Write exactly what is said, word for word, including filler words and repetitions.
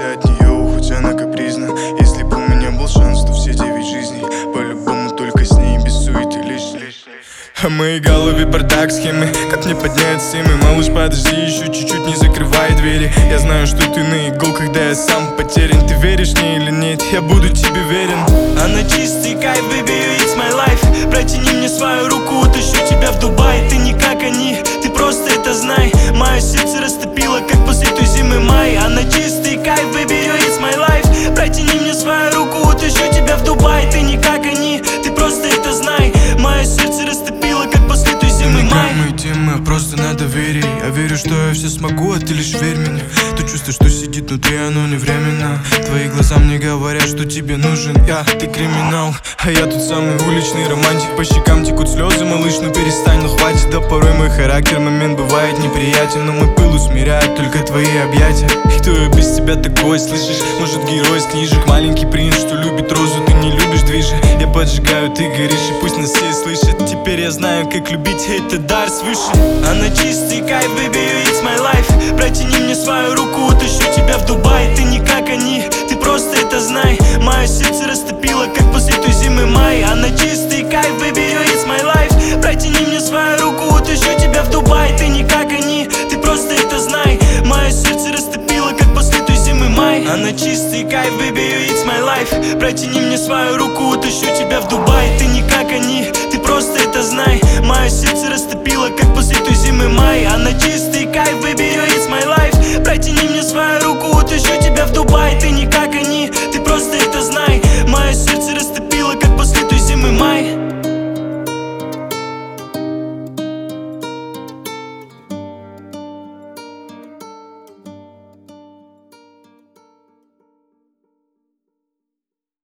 избавился от нее, хоть она капризна. Если бы у меня был шанс, то все девять жизней по-любому только с ней, без суеты лишней. А в моей голове бардак схемы, как мне поднять семы? Малыш, подожди, еще чуть-чуть, не закрывай двери. Я знаю, что ты на иголках, да я сам потерян. Ты веришь мне или нет, я буду тебе верен. Она чистый кайф, baby, it's my life. Протяни мне свою руку, утащу тебя в Дубай. Ты не как они, ты просто это знай. Мое сердце растопило, как после той зимы май. Она чистый кайф, baby, it's my life. Протяни мне свою руку, утащу тебя в Дубай. Ты не как они, ты просто это знай. Мое сердце растопило, как после той зимы май. Мы темы просто на доверии. Я верю, что я все смогу, а ты лишь верь мне. То чувство, что сидит внутри, оно не временно. Твои глаза мне говорят, что тебе нужен я. Ты криминал, а я тут самый уличный романтик. По щекам текут слезы, малыш, ну перестань, ну хватит. Да порой мой характер момент бывает неприятен, но мой пыл усмиряет только твои объятия. И кто я без тебя такой, слышишь? Может, герой с книжек, маленький принц, что любит розу, ты не любишь движи. Я поджигаю, ты горишь, и пусть нас все слышат. Теперь я знаю, как любить, это дар свыше. Она чистый кайф, baby, it's my life. Протяни мне свою руку, утащу тебя в Дубай. Ты не как они, ты просто это знай. Мое сердце растопило, как после той зимы май. Она чистый кайф, baby, it's my life. Протяни мне свою руку, утащу тебя в Дубай. Ты не как они, ты просто это знай. Мое сердце растопило, как после той зимы май. Она чистый кайф, baby, it's my life. Протяни мне свою руку, утащу тебя в Дубай. Ты не как они, ты просто это знай. Мое сердце растопило, как после той зимы май. Она чистый кайф, baby, it's my life. Протяни мне свою руку, утащу тебя в Дубай. Ты не как